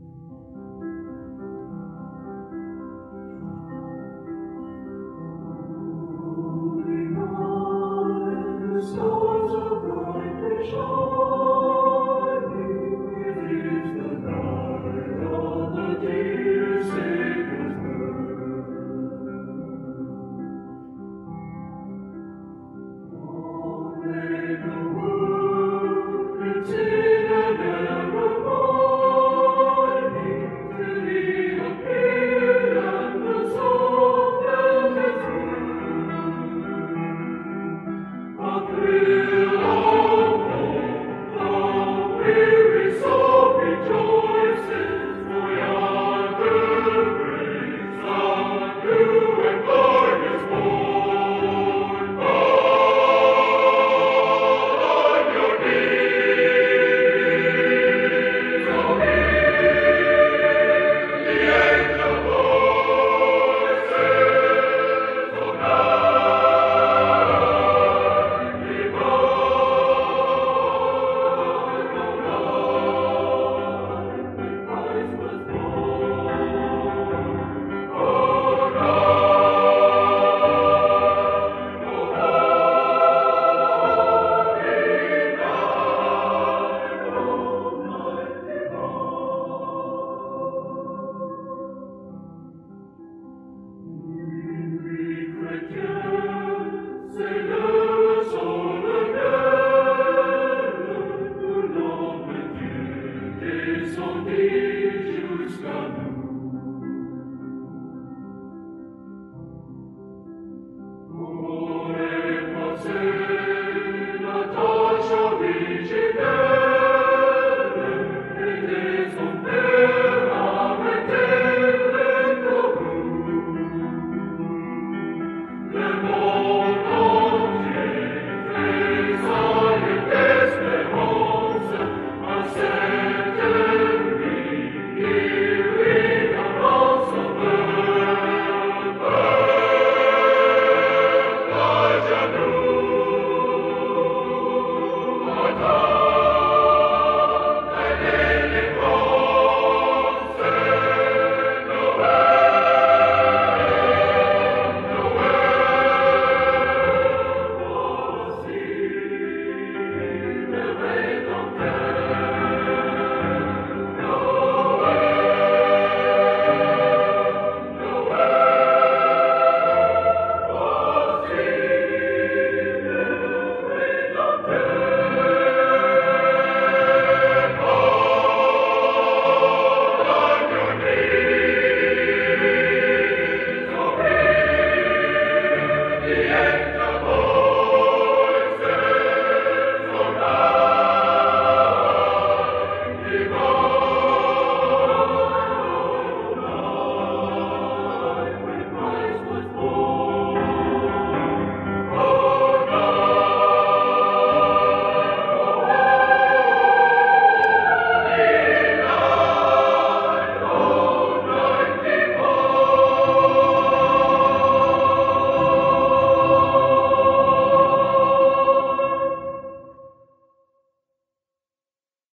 Stars are brightly shining. It is the night of the dear Savior's birth. Oh, may the world consider never morning till He appeared and the soul felt His birth. A thrill of hope, the weary soul rejoices, for yonder breaks a new and glorious morn. Fall on your knees, O hear the angel voices, O night divine, O night when Christ was born. O night, O holy night, O night divine. Oui, chrétiens, c'est le solennel où l'homme Dieu descendit jusqu'à nous.